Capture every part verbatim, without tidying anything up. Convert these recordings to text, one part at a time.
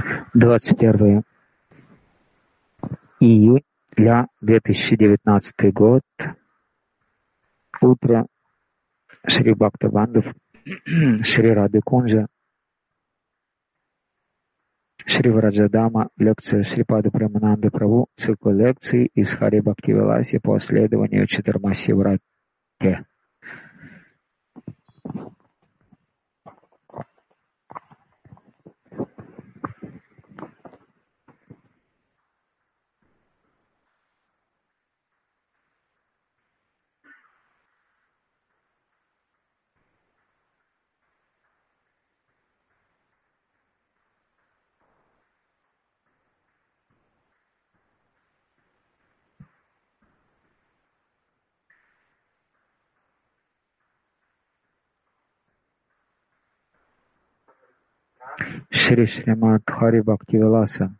двадцать первое июля две тысячи девятнадцатый год. Утро. Шри Бхактавандов, Шри Рады Кунджа, Шри Враджадама, лекция Шрипада Премананды Прабху, цикл лекций из Хари Бхактивиласи по следованию Чатурмаси Врате. Шри Шримад Хари Бхактивиласа.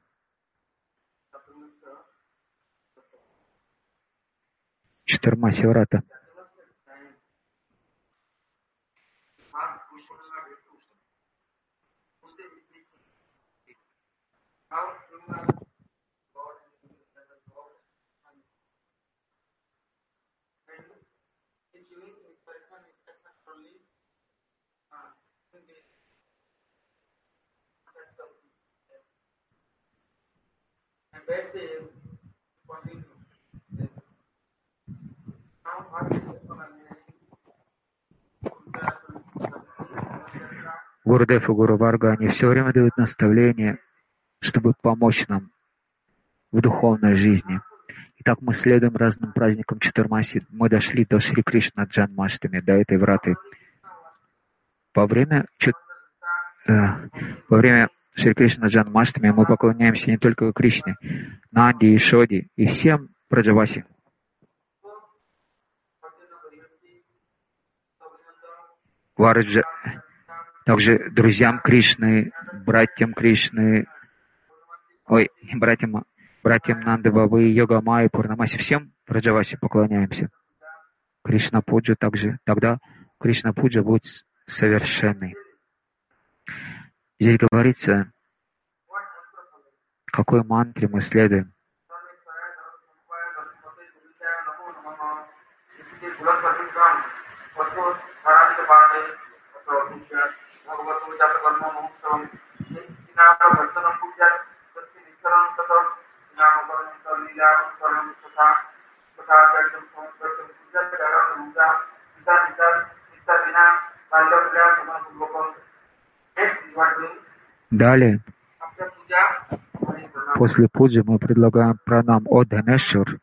Чатурмаси Врата. Гурудев и Гуру Варга, они все время дают наставления, чтобы помочь нам в духовной жизни. Итак, мы следуем разным праздникам Чатурмаси. Мы дошли до Шри Кришна Джанмаштами, до этой враты. Во время, э, во время Шри Кришна Джанмаштами мы поклоняемся не только Кришне, Нанди и Шоди и всем Браджаваси. Варджа, также друзьям Кришны, братьям Кришны, ой, братьям, братьям Нанды Бабы, Йога Майи, Пурнамаси, всем Браджаваси поклоняемся. Кришна Пуджа также, тогда Кришна Пуджа будет совершенной. Здесь говорится, какой мантре мы следуем. Далее, после пуджи мы предлагаем пранам о Дханешвар.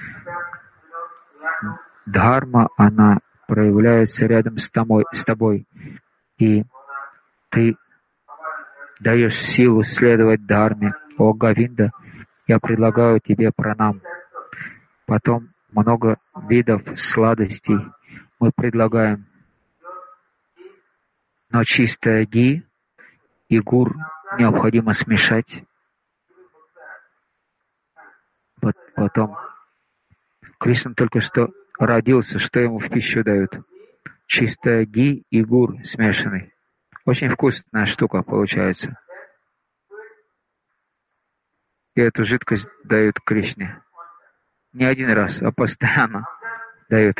Дхарма, она проявляется рядом с тобой, с тобой, и ты даешь силу следовать Дхарме. О Говинда, я предлагаю тебе пранам. Потом много видов сладостей мы предлагаем. Но чистое ги и гур необходимо смешать. Потом Кришна только что родился, что ему в пищу дают? Чистое ги и гур смешанный. Очень вкусная штука получается. И эту жидкость дают Кришне. Не один раз, а постоянно дают.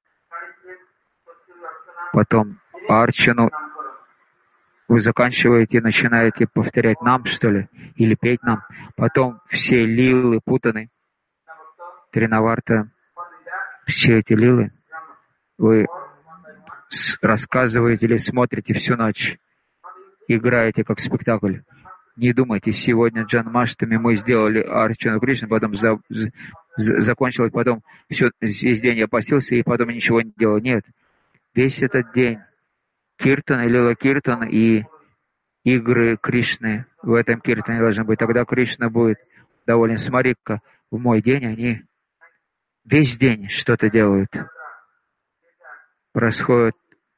Потом арчану вы заканчиваете, начинаете повторять нам, что ли, или петь нам. Потом все лилы путаны. Тринаварта, все эти лилы вы рассказываете или смотрите всю ночь. Играете как спектакль. Не думайте, сегодня Джанмаштами мы сделали Арчану Кришну, потом за, за, закончилось, потом все, весь день я постился и потом ничего не делал. Нет. Весь этот день Киртан и Лила Киртан и игры Кришны в этом Киртане должны быть. Тогда Кришна будет доволен. Смотри-ка, в мой день они весь день что-то делают. Происходят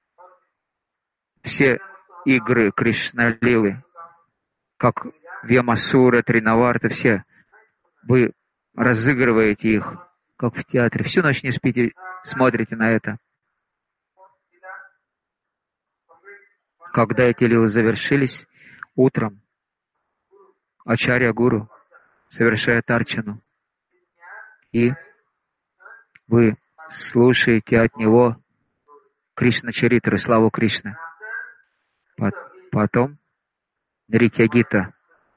все игры Кришна-лилы, как Вьямасура, Тринаварта, все. Вы разыгрываете их, как в театре. Всю ночь не спите, смотрите на это. Когда эти лилы завершились, утром Ачарья Гуру совершает арчану, и вы слушаете от него Кришна Чаритру, славу Кришны. Потом Нритья Гита.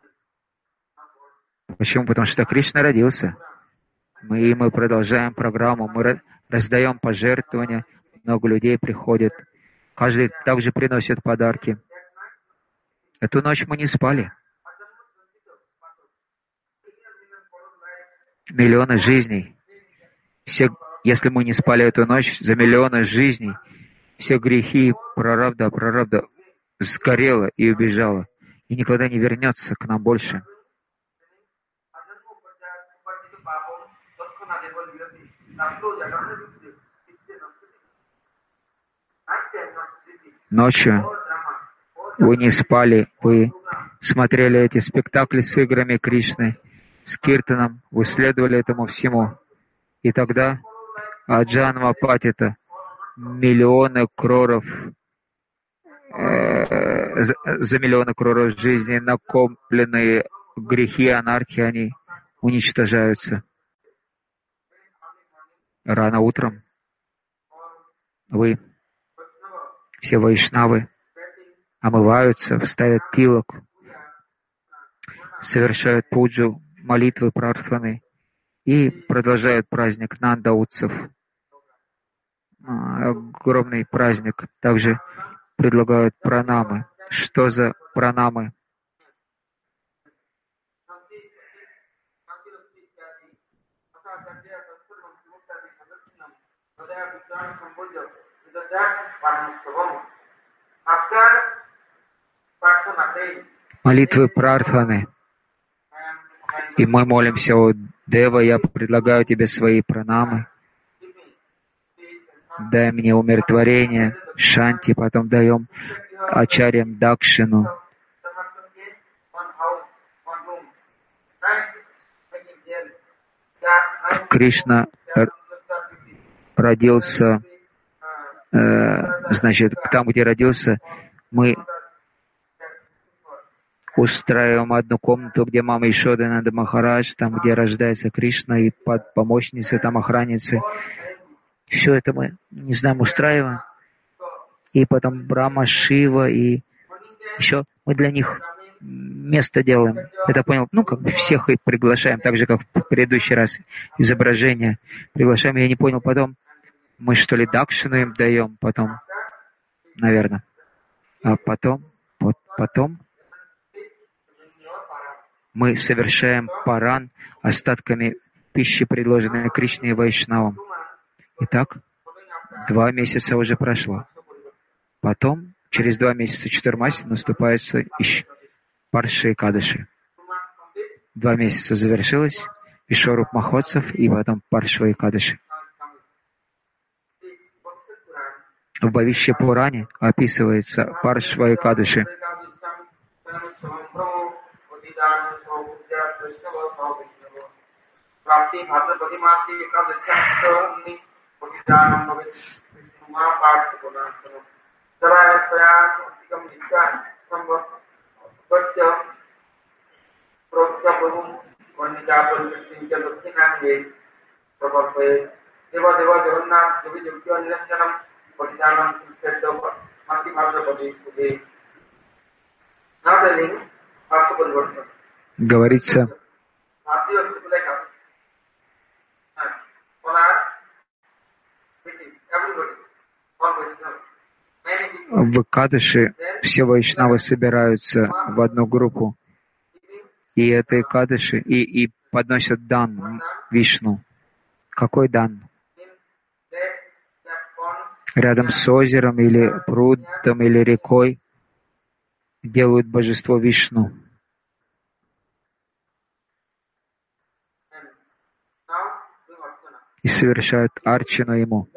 Почему? Потому что Кришна родился. Мы, и мы продолжаем программу, мы раздаем пожертвования, много людей приходит. Каждый также приносит подарки. Эту ночь мы не спали. Миллионы жизней. Все, если мы не спали эту ночь, за миллионы жизней, все грехи прарабдха, прарабдха сгорело и убежало, и никогда не вернется к нам больше. Ночью вы не спали, вы смотрели эти спектакли с играми Кришны, с киртаном, вы следовали этому всему. И тогда Аджанма Патита, миллионы кроров, э, за, за миллионы кроров жизней накопленные грехи, анархии, они уничтожаются. Рано утром вы, все вайшнавы, омываются, вставят тилок, совершают пуджу, молитвы, прартханы и продолжают праздник Нанда-утсав. Огромный праздник. Также предлагают пранамы. Что за пранамы? Молитвы прартханы. И мы молимся: о Дева, я предлагаю тебе свои пранамы. Дай мне умиротворение, шанти, потом даем ачарьям дакшину. Кришна родился, э, значит, там, где родился, мы устраиваем одну комнату, где мама Ишода Нанда Махарадж, там, где рождается Кришна, и под помощницы, там охранницы. Все это мы, не знаем, устраиваем. И потом Брахма, Шива, и еще мы для них место делаем. Это понял? Ну, как бы всех их приглашаем, так же, как в предыдущий раз изображение приглашаем. Я не понял, потом мы, что ли, дакшину им даем, потом, наверное. А потом, вот потом мы совершаем паран остатками пищи, предложенной Кришне и Вайшнавам. Итак, два месяца уже прошло. Потом, через два месяца Чатурмаси, наступается Парши Экадаши. Два месяца завершилось, Вишваруб Махотсав, и потом Паршва Экадаши. В Бхавишья Пуране описывается Паршва Экадаши. Говорится, в Экадаши все вайшнавы собираются в одну группу, и это Экадаши, и, и подносят дан Вишну. Какой дан? Рядом с озером или прудом или рекой делают божество Вишну. И совершают арчану ему.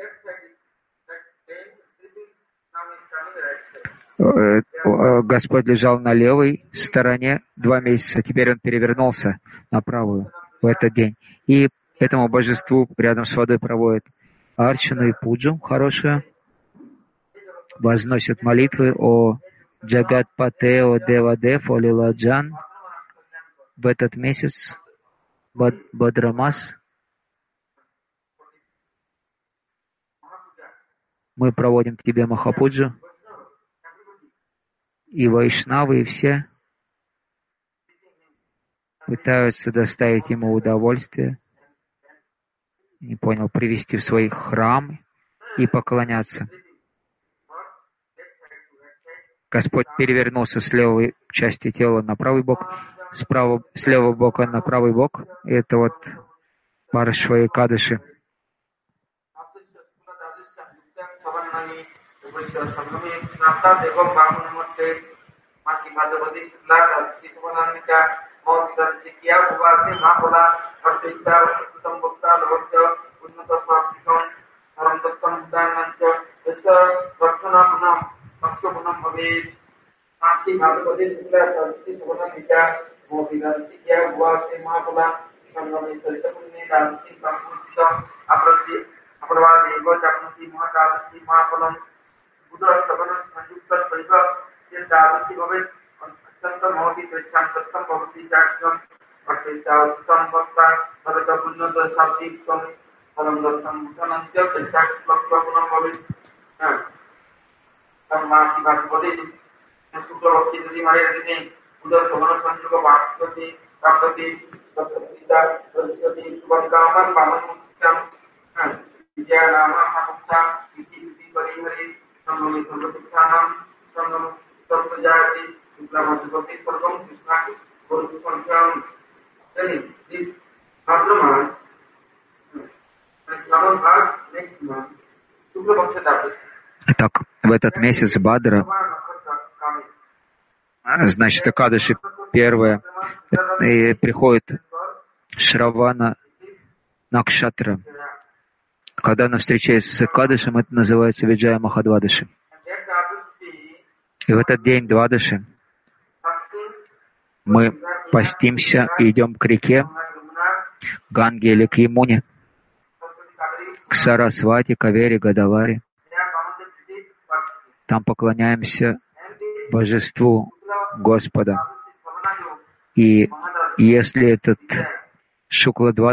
Господь лежал на левой стороне два месяца, теперь он перевернулся на правую в этот день. И этому божеству рядом с водой проводят арчану и пуджу хорошую, возносят молитвы о Джагатпате, о Девадев, о Лиладжан, в этот месяц Бадрамас мы проводим тебе Махапуджу, и вайшнавы, и все пытаются доставить ему удовольствие, не понял, привести в свой храм и поклоняться. Господь перевернулся с левой части тела на правый бок, с, правого, с левого бока на правый бок. И это вот Парашва Экадаши. Итак, в этот месяц Бадра, значит, Экадаши первое, и приходит Шравана Накшатра. Когда она встречается с Экадашем, это называется Виджая Махадвадаши. И в этот день Двадаши мы постимся и идем к реке Ганге или к Ямуне, к Сарасвати, Кавере, Гадаваре. Там поклоняемся Божеству Господа. И если этот Шукла-два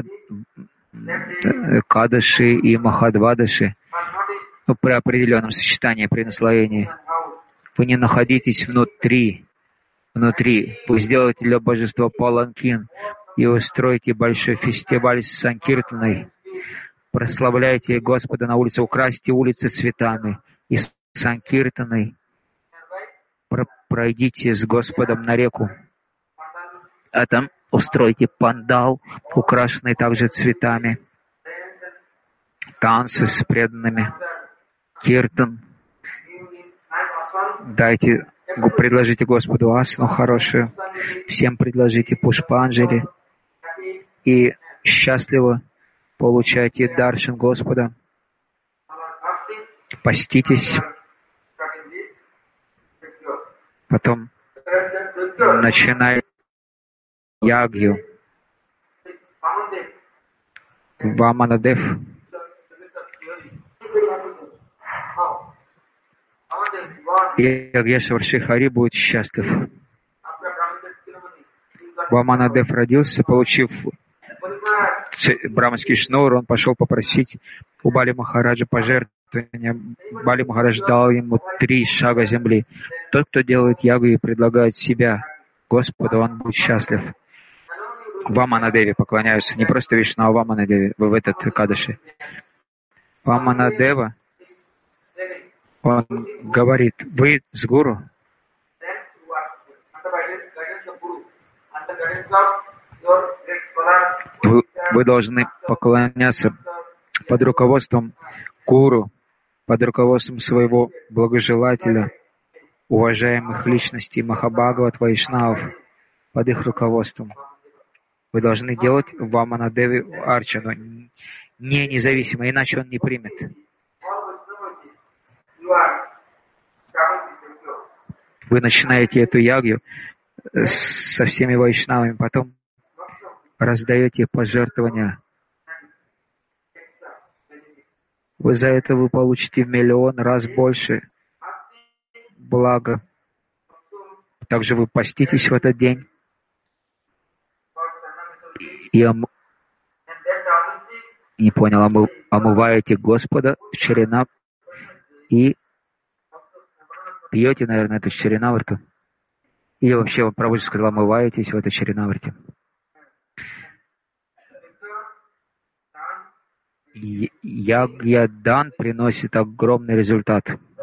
Кадаши и Махадвадаши, ну, при определенном сочетании, при наслоении, вы не находитесь внутри, внутри, вы сделаете для Божества паланкин и устроите большой фестиваль с Санкиртаной, прославляйте Господа на улице, украсьте улицы цветами и Санкиртаной, пройдите с Господом на реку, а там устройте пандал, украшенный также цветами, танцы с преданными, киртан, дайте, предложите Господу асану хорошую, всем предложите пушпанджали и счастливо получайте даршан Господа. Поститесь, потом начинайте ягью. Ваманадев. И Ягьешвар Шихари будет счастлив. Ваманадев родился, получив браманский шнур, он пошел попросить у Бали Махараджа пожертвования. Бали Махарадж дал ему три шага земли. Тот, кто делает ягу и предлагает себя Господу, он будет счастлив. Ваманадеве поклоняются, не просто Вишну, а Ваманадеве в этот Кадаши. Ваманадева, он говорит, вы с гуру, вы, вы должны поклоняться под руководством гуру, под руководством своего благожелателя, уважаемых личностей Махабхагават, Вайшнавов, под их руководством. Вы должны делать Ваманадеве арчану, не независимо, иначе он не примет. Вы начинаете эту ягью со всеми вайшнавами, потом раздаете пожертвования. Вы за это вы получите в миллион раз больше блага. Также вы поститесь в этот день. и ом... не понял, омы... омываете Господа в Шринав и пьете, наверное, эту Шринаварту. И вообще, он Прабхуджи сказал, омываетесь в этой Шринаварте. Ягья-дан приносит огромный результат.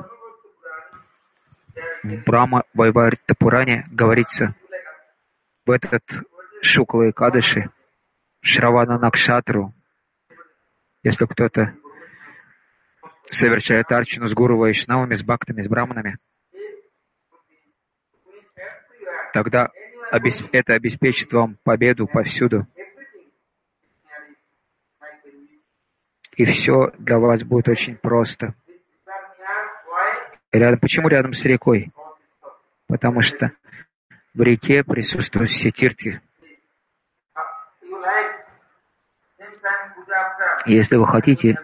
В Брахма Вайварта Пуране говорится, в этот Шукла Экадаши, Шравана Накшатру, если кто-то совершает арчану с гуру Вайшнавами, с бхактами, с браманами, тогда это обеспечит вам победу повсюду. И все для вас будет очень просто. Рядом, почему рядом с рекой? Потому что в реке присутствуют все тирти. Если вы хотите,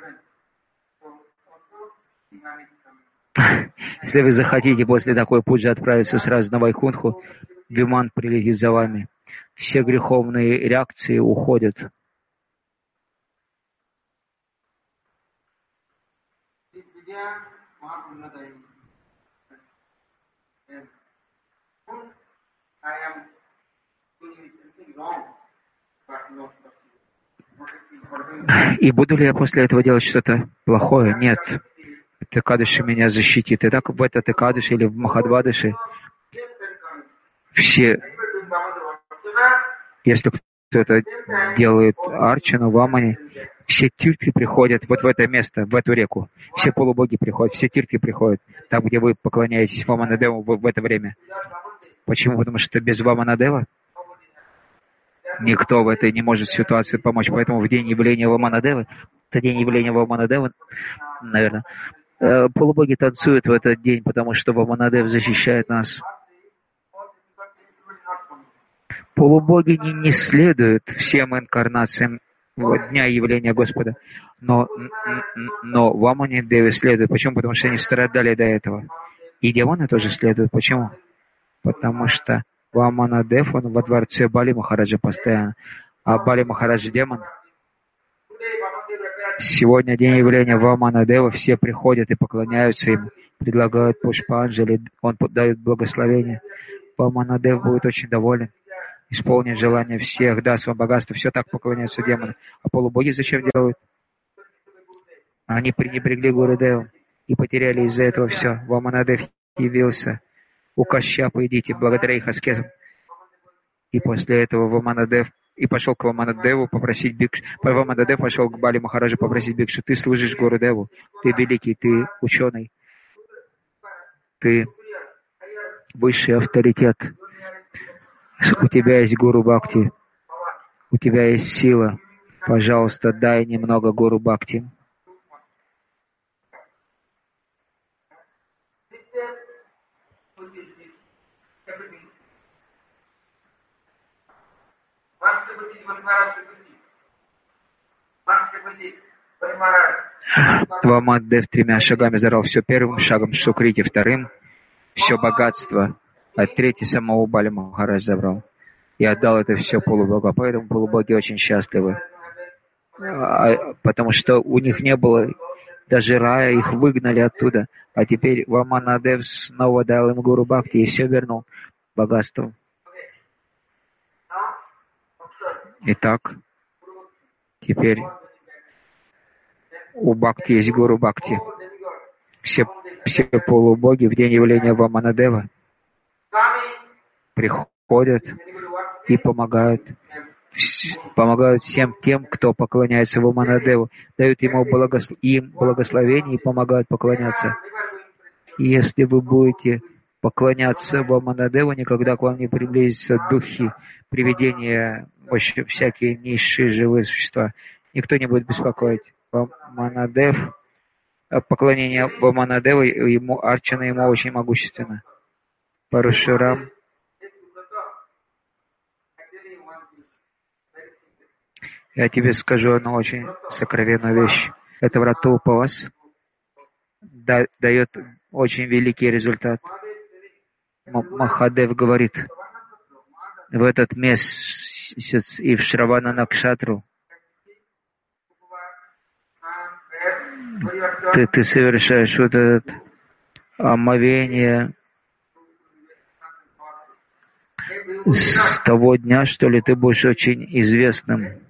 если вы захотите после такой пуджи отправиться сразу на Вайкунтху, Виман прилетит за вами. Все греховные реакции уходят. И буду ли я после этого делать что-то плохое? Нет. Это Экадаши меня защитит. И так в этот Экадаши или в Махадвадаши все, если кто-то делает арчану, вамани, все тирти приходят вот в это место, в эту реку. Все полубоги приходят, все тирти приходят, там, где вы поклоняетесь Ваманадеву в, в это время. Почему? Потому что без Ваманадева никто в этой не может ситуации помочь. Поэтому в день явления Ваманадевы, в день явления Ваманадевы, наверное, полубоги танцуют в этот день, потому что Ваманадев защищает нас. Полубоги не, не следуют всем инкарнациям дня явления Господа, но, но Ваманадевы следуют. Почему? Потому что они страдали до этого. И демоны тоже следуют. Почему? Потому что Ваманадев, он во дворце Бали Махараджа постоянно, а Бали Махарадж демон. Сегодня день явления Ваманадева, все приходят и поклоняются ему, предлагают Пушпанджали, он дает благословение. Ваманадев будет очень доволен, исполнит желание всех, даст вам богатство, все так поклоняются демоны. А полубоги зачем делают? Они пренебрегли Гурудевом и потеряли из-за этого все. Ваманадев явился у Кащапа, идите, благодаря их аскезам. И после этого Ваманадев и пошел к Ваманадеву попросить бикшу. Ваманадев пошел к Бали Махараджу попросить бикшу. Ты служишь Гурудеву, ты великий, ты ученый, ты высший авторитет. У тебя есть Гуру Бхакти, у тебя есть сила. Пожалуйста, дай немного Гуру Бхакти. Ваманадев тремя шагами забрал все первым шагом, Шукрити вторым, все богатство, а третий самого Бали Махарадж забрал. И отдал это все полубогу. Поэтому полубоги очень счастливы. А, потому что у них не было даже рая, их выгнали оттуда. А теперь Ваманадев снова дал им Гуру Бхакти и все вернул богатством. Итак, теперь у Бхакти есть Гуру Бхакти. Все, все полубоги в день явления Ваманадева приходят и помогают, помогают всем тем, кто поклоняется Ваманадеву, дают ему благослов... им благословение и помогают поклоняться. И если вы будете поклоняться Ваманадеву, никогда к вам не приблизятся духи, привидения, вообще всякие низшие живые существа. Никто не будет беспокоить. Ваманадев, поклонение Ваманадеву, ему, арчана ему очень могущественно. Парашурам. Я тебе скажу одну очень сокровенную вещь. Это врату Упавас да, дает очень великий результат. Махадев говорит, в этот месяц месяц и в Шравана Накшатру ты, ты совершаешь вот это омовение с того дня, что ли, ты будешь очень известным.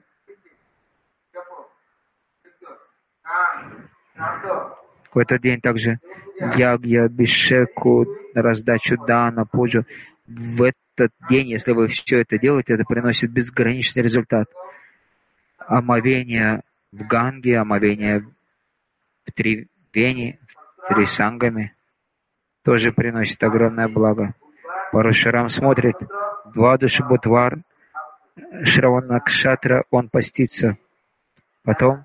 В этот день также ягья, бишеку, раздачу дана, пуджу. В этот день, если вы все это делаете, это приносит безграничный результат. Омовение в Ганге, омовение в Тривени, в Трисангами тоже приносит огромное благо. Парашурам смотрит, Двадаши Будвар, Шравана Накшатра, он постится. Потом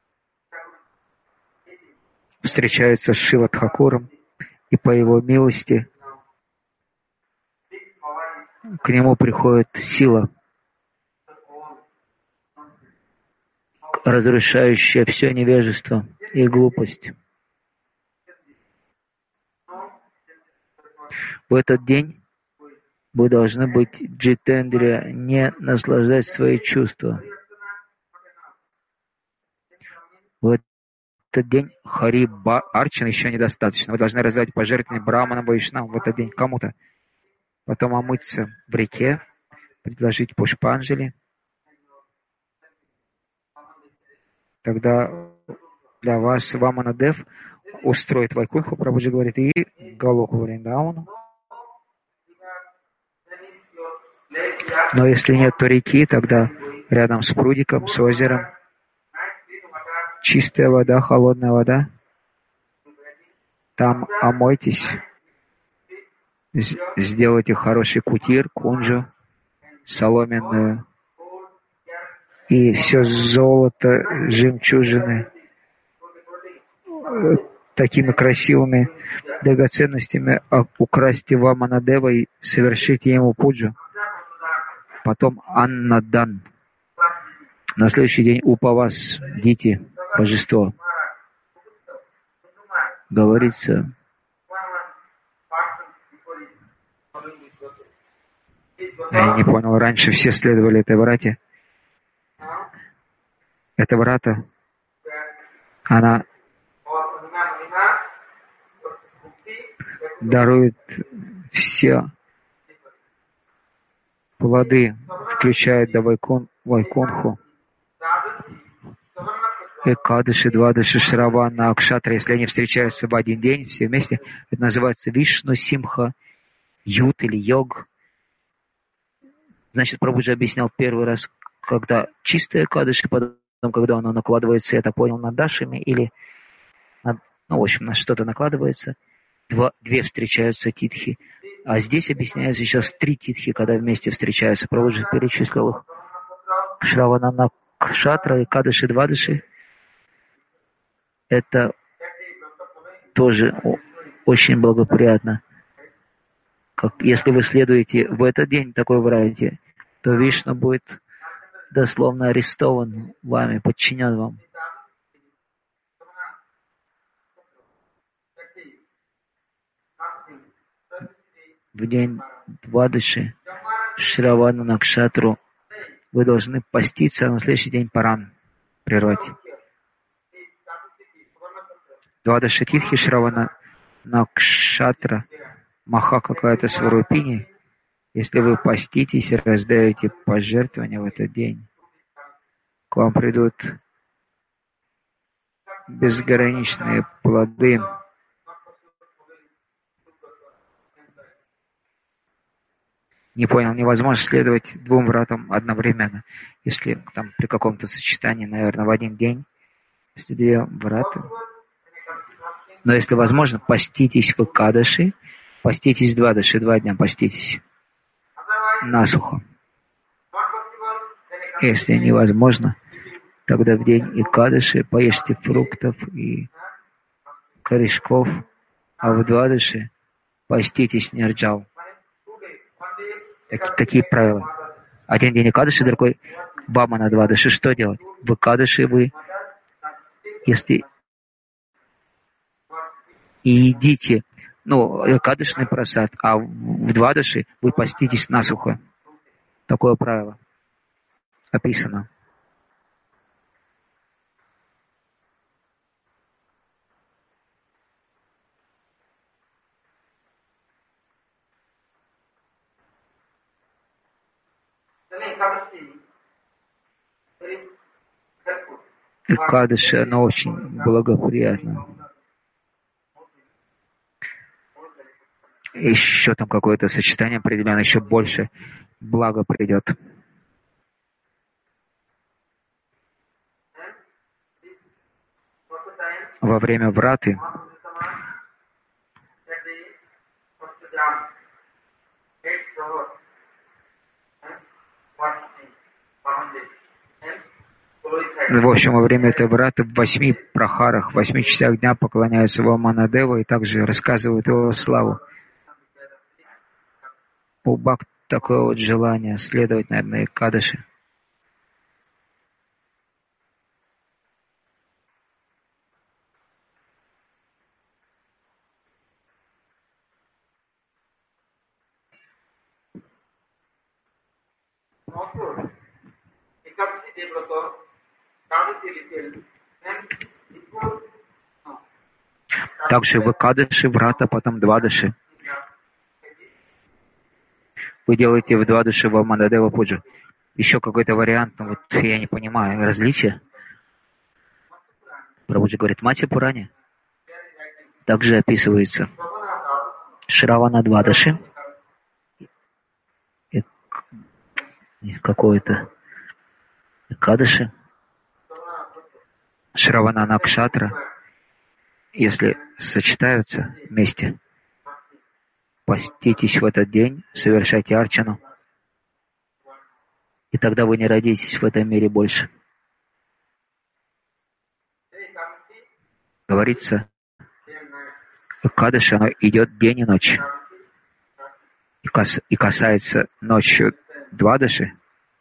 встречается с Шива Тхакуром, и по его милости к нему приходит сила, разрушающая все невежество и глупость. В этот день вы должны быть джитендрия, не наслаждать свои чувства. В этот день Хари Арчана еще недостаточно. Вы должны раздать пожертвования Браманам, Вайшнавам в этот день кому-то. Потом омыться в реке, предложить Пушпанджали. Тогда для вас Ваманадев устроит Вайкунху, Прабхуджи говорит, и Галоку Вриндауну. Но если нет то реки, тогда рядом с прудиком, с озером, чистая вода, холодная вода, там омойтесь, сделайте хороший кутир, кунжу, соломенную, и все золото, жемчужины, такими красивыми драгоценностями украсьте Ваманадева и совершите ему пуджу. Потом Аннадан. На следующий день Упавас, Дити, божество. Говорится, я не понял, раньше все следовали этой врате. Эта врата, она дарует все плоды, включая до Вайкун, Вайкунху, Экадыши, Двадыши, Шравана, Акшатра. Если они встречаются в один день, все вместе, это называется Вишну, Симха, Ют или Йог. Значит, Прабхуджи объяснял первый раз, когда чистое Экадыши, потом, когда оно накладывается, я это понял, над Дашами, или, над, ну, в общем, на что-то накладывается, два, две встречаются титхи. А здесь объясняется сейчас три титхи, когда вместе встречаются. Прабхуджи перечислил их. Шравана Накшатра, Экадыши, Двадыши. Это тоже очень благоприятно. Как, если вы следуете в этот день такой врате, то Вишну будет дословно арестован вами, подчинен вам. В день Двадаши, Шравана Накшатру, вы должны поститься, а на следующий день Паран прервать. Двадаши Титхи, Шравана Накшатра, Маха какая-то Сварупини. Если вы поститесь и раздаете пожертвования в этот день, к вам придут безграничные плоды. Не понял, невозможно следовать двум вратам одновременно. Если там при каком-то сочетании, наверное, в один день, если две врата. Но если возможно, поститесь в Экадаши, поститесь Двадаши, два дня поститесь насухо. Если невозможно, тогда в день Экадаши поешьте фруктов и корешков, а в Двадаши поститесь нирджал. Так, такие правила. Один день Экадаши, другой Бамана Двадаши. Что делать? В Экадаши вы, если и едите, ну, Экадашный просад, а в Двадаши вы поститесь насухо. Такое правило. описано. Экадыши, оно очень благоприятно. Еще там какое-то сочетание определенное, еще больше блага придет. Во время враты в общем, во время этой враты в восьми прахарах, в восьми частях дня поклоняются Ваманадеву и также рассказывают его славу. У Бхакти такое вот желание следовать, наверное, Экадаши. Также в Экадаши врата, потом Двадаши. Вы делаете в Двадаши Ваманадева Пуджу. Еще какой-то вариант, ну вот я не понимаю, различия. Прабхуджи говорит, Матья Пуране также описывается Шравана Двадаши, какое-то Экадаши, Шравана Накшатра, если сочетаются вместе. Поститесь в этот день, совершайте арчану, и тогда вы не родитесь в этом мире больше. Говорится, Экадаши, оно идет день и ночь. И, кас, и касается ночью Двадаши,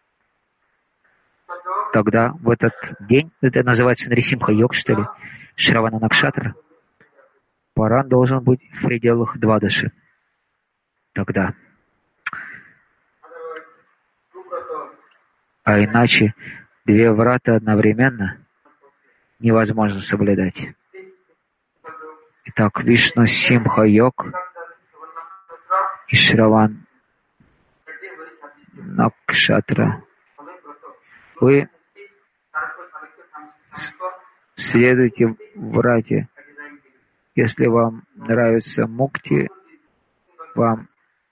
тогда в этот день, это называется Нарисимха Йог, что ли, Шравана Накшатра, Паран должен быть в пределах Двадаши. Тогда. А иначе две врата одновременно невозможно соблюдать. Итак, Вишну Симха Йог и Шраван Накшатра. Вы следуйте врате. Если вам нравится мукти, вам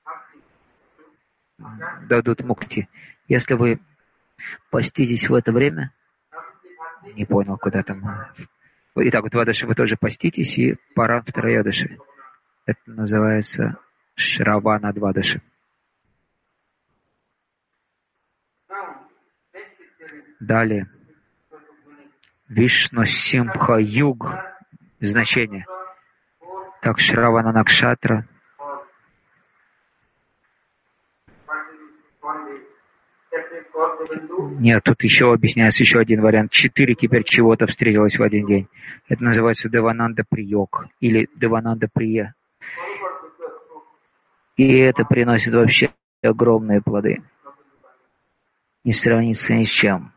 дадут мукти. Если вы поститесь в это время, не понял, куда там. Итак, в Двадаши вы тоже поститесь, и Паран в Троядаши. Это называется Шравана Двадаши. Далее. Вишну Симха Юг. Значение. Так, Шравана Накшатра. Нет, тут еще объясняется еще один вариант. Четыре теперь чего-то встретилось в один день. Это называется Девананда Приёг или Девананда Прия. И это приносит вообще огромные плоды. Не сравнится ни с чем.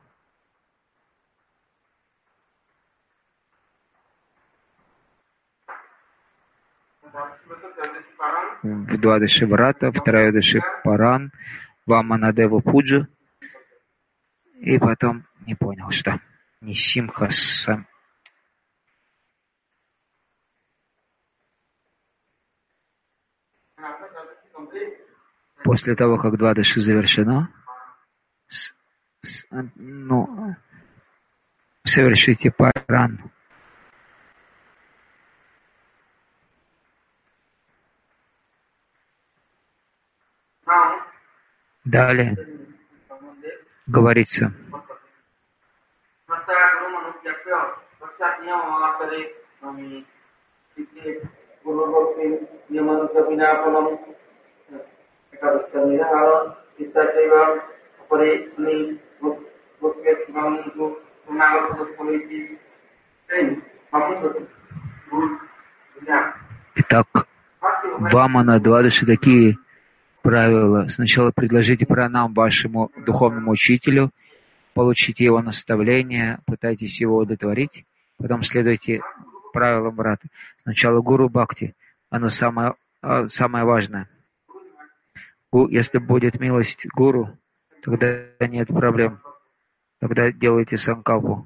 В Двадаши Врата, в Троядаши Паран, Ваманадева Пуджа. И потом не понял, что Нисимха сам. После того, как Двадаши завершено, с, с, ну, совершите Паран. Далее говорится, итак, Вамана Двадаши такие правила. Сначала предложите пранам вашему духовному учителю получите его наставление, пытайтесь его удовлетворить, потом следуйте правилам брата. Сначала гуру бхакти, оно самое, самое важное. Если будет милость гуру, тогда нет проблем. Тогда делайте санкалпу.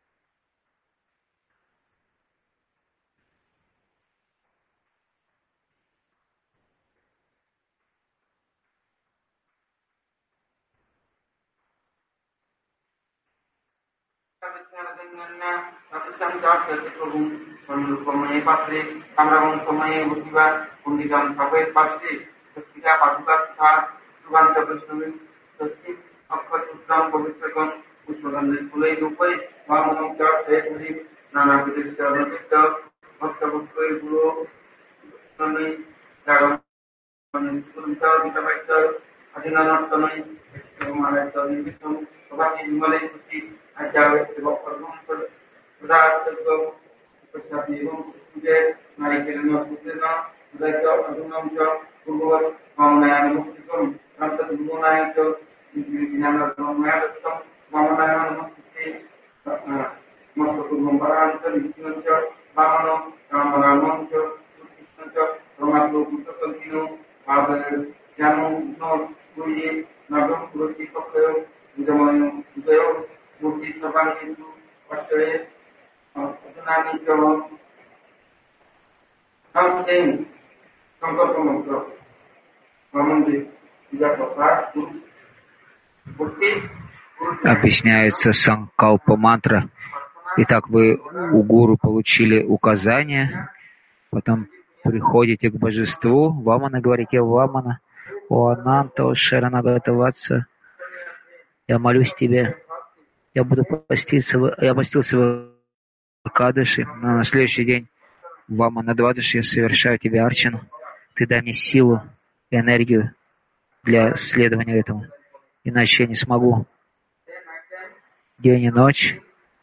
Объясняется санкалпа мантра. Итак, вы у гуру получили указания, потом приходите к божеству, Вамана, говорите: Вамана, о Ананта, о Шаранагатаватса, я молюсь тебе, я буду поститься, я постился в Экадаши, но на следующий день Вамана Двадаши я совершаю тебе арчану, ты дай мне силу и энергию для следования этому, иначе я не смогу. День и ночь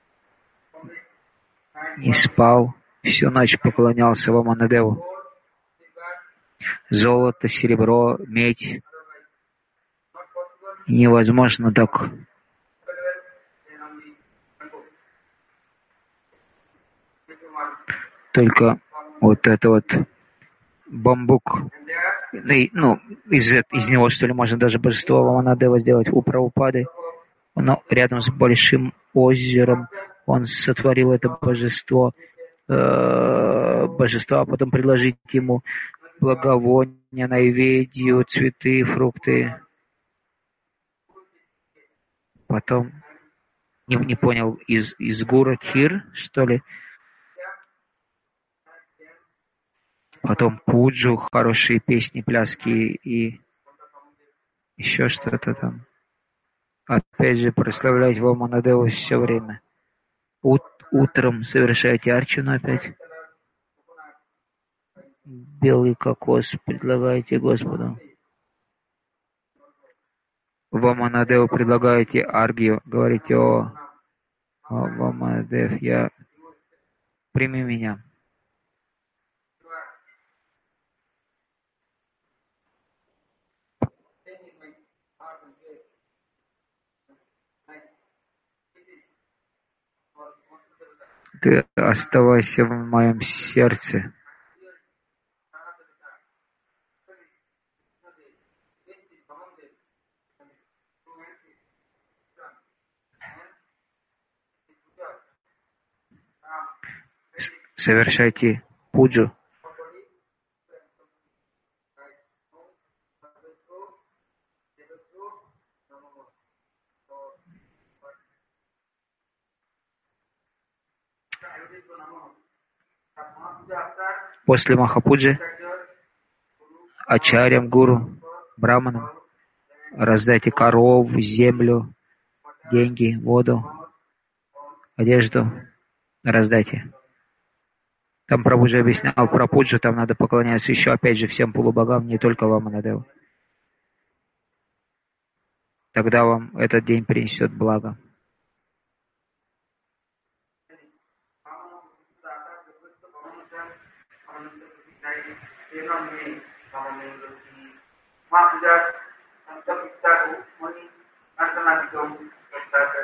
не спал, всю ночь поклонялся Ваманадеву. Золото, серебро, медь. Невозможно так. Только вот это вот бамбук, ну, из, из него, что ли, можно даже божество Ваманадева сделать. У Прабхупады, но рядом с большим озером он сотворил это божество, э, божество, а потом предложить ему благовония, найведию, цветы, фрукты. Потом, не, не понял, из, из гура Кхир, что ли? Потом пуджу, хорошие песни, пляски и еще что-то там. Опять же, прославлять Ваманадеву все время. Ут, утром совершайте арчану опять. Белый кокос предлагаете Господу. Ваманадеву предлагаете аргию. Говорите: о, о Ваманадев, я прими меня. Ты оставайся в моем сердце. Совершайте пуджу. После Махапуджи ачарьям, гуру, браманам раздайте корову, землю, деньги, воду, одежду. Раздайте. Там Прабху же объяснял про пуджу, там надо поклоняться еще, опять же, всем полубогам, не только Ваманадеву. Тогда вам этот день принесет благо.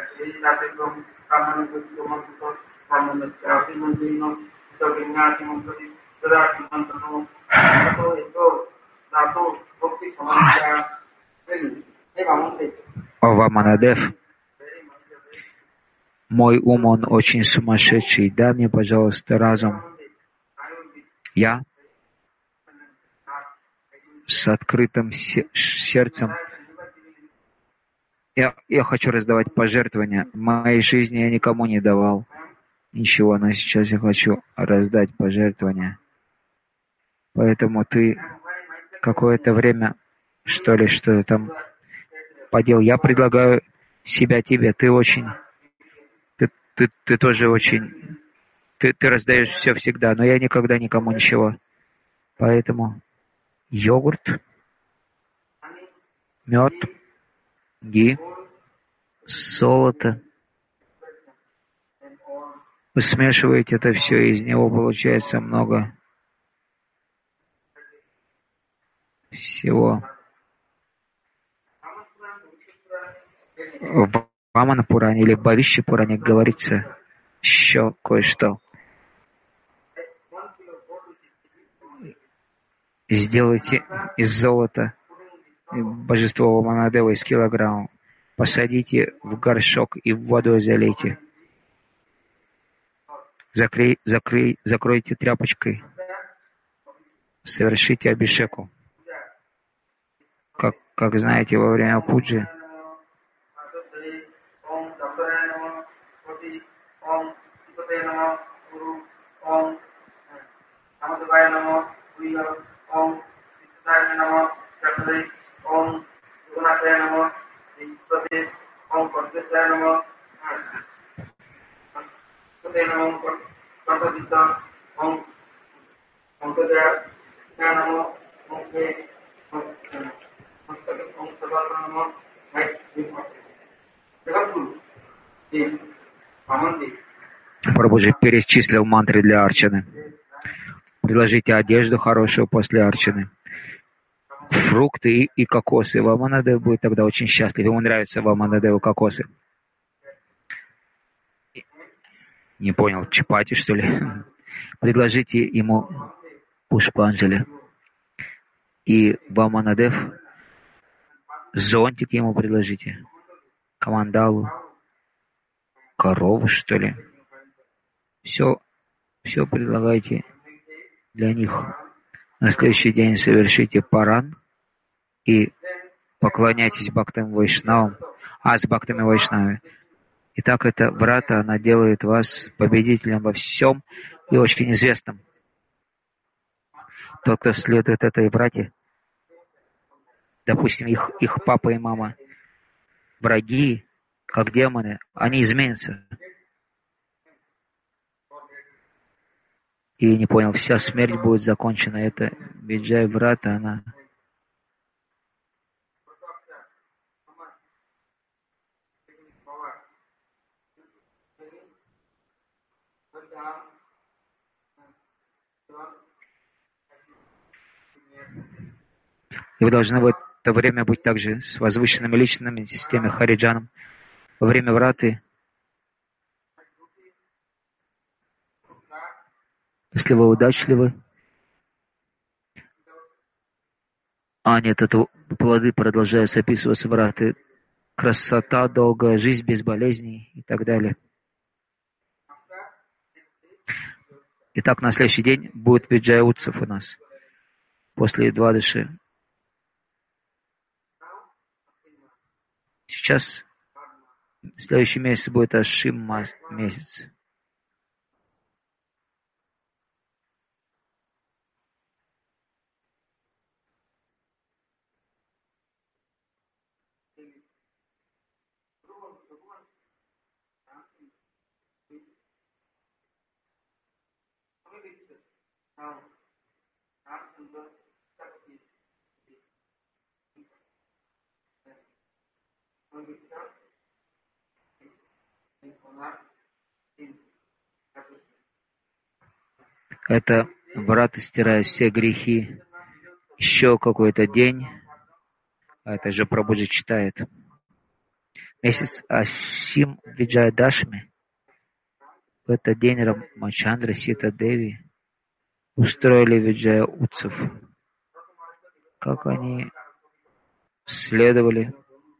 О, Ваманадев, мой ум, он очень сумасшедший. Дай мне, пожалуйста, разум. Я с открытым сердцем. Я, я хочу раздавать пожертвования. В моей жизни я никому не давал ничего, но сейчас я хочу раздать пожертвования. Поэтому ты какое-то время, что ли, что-то там поделал. Я предлагаю себя тебе. Ты очень, ты, ты, ты тоже очень, ты, ты раздаешь все всегда, но я никогда никому ничего. Поэтому йогурт, мед, ги, золото. Вы смешиваете это все, и из него получается много всего. В Вамана Пуране или в Бхавишья Пуране говорится еще кое-что. Сделайте из золота божество Ваманадева из килограмма. Посадите в горшок и в воду залейте. Закрой, закрой, закройте тряпочкой. Совершите абишеку. Как, как знаете, во время пуджи Прабхуджи перечислил мантры для арчаны. Приложите одежду хорошую после арчаны. Фрукты и, и кокосы. Ваманадев будет тогда очень счастлив. Ему нравятся Ваманадеву кокосы. Не понял, чапати, что ли? Предложите ему пушпанджали. И Ваманадев, зонтик ему предложите. Камандалу. Корову, что ли? Все, все предлагайте для них. На следующий день совершите паран и поклоняйтесь Бхактам Вайшнавам, а с Бхактами Вайшнавами. И так эта врата, она делает вас победителем во всем и очень известным. Тот, кто следует этой врате, допустим, их, их папа и мама, враги, как демоны, они изменятся. И не понял, вся смерть будет закончена. Это Виджай Врата, она и вы должны в это время быть также с возвышенными личностями, с теми хариджаном. Во время враты, если вы удачливы, а нет, это плоды продолжают описываться враты, красота, долгая жизнь без болезней и так далее. Итак, на следующий день будет Виджай Утсав у нас, после Двадаши. Сейчас, следующий месяц будет Ашим месяц. Это врата стирает все грехи. Еще какой-то день, а это же Прабхуджи читает. месяц Асим Виджаядашми, в этот день Рамачандра, Сита Деви устроили Виджая Утсов. Как они следовали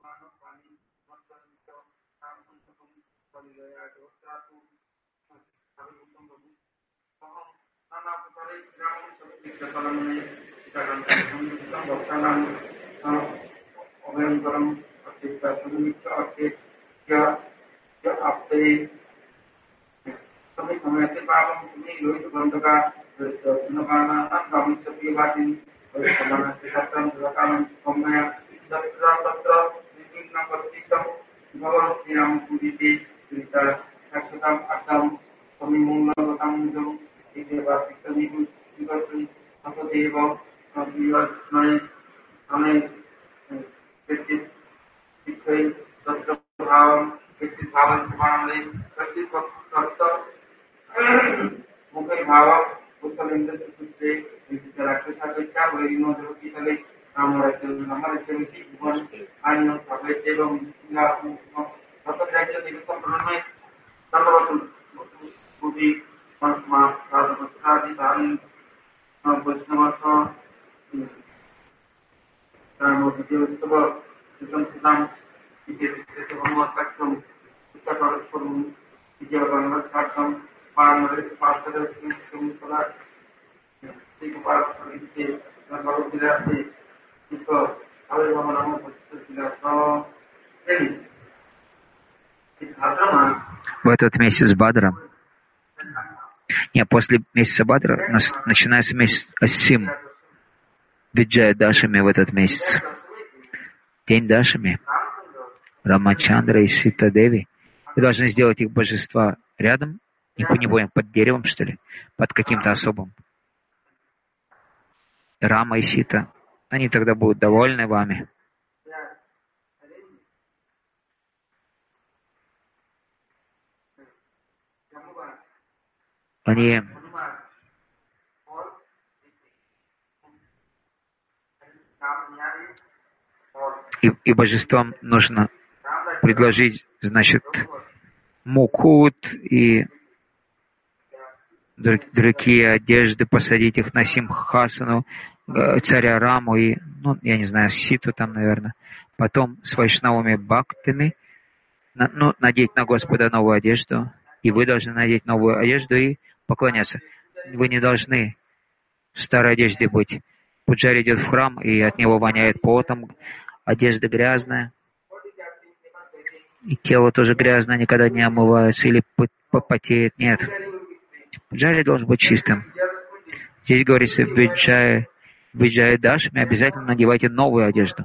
в этот месяц Бадра. Нет, после месяца Бадра нас, начинается месяц Асим Виджая Дашами в этот месяц. День Дашами. Рамачандра и Сита Деви. Мы должны сделать их божества рядом, не понимаем, под деревом, что ли, под каким-то особым. Рама и Сита. Они тогда будут довольны вами. Они и, и божествам нужно предложить, значит, мукут и другие одежды, посадить их на симхасану, царя Раму и, ну, я не знаю, Ситу там, наверное. Потом с вайшнавами бхактами, на, ну, надеть на Господа новую одежду, и вы должны надеть новую одежду и поклоняться. Вы не должны в старой одежде быть. Пуджари идет в храм, и от него воняет потом, одежда грязная, и тело тоже грязное, никогда не омывается или потеет. Нет. Пуджари должен быть чистым. Здесь говорится, в Виджая, Виджая Дашми обязательно надевайте новую одежду.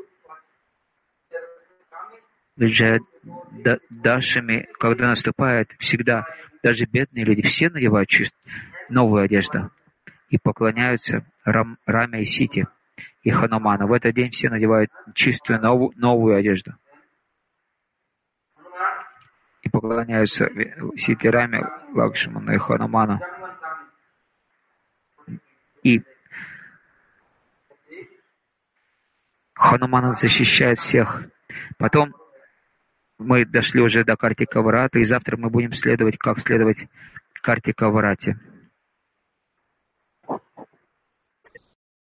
Виджая Дашми, когда наступает, всегда, даже бедные люди, все надевают чист, новую одежду и поклоняются Рам, Раме и Сите и Хануману. В этот день все надевают чистую новую, новую одежду и поклоняются Сите, Раме, Лакшману и Хануману. И Хануман защищает всех. Потом мы дошли уже до Картика Врата, и завтра мы будем следовать, как следовать Картика Врате.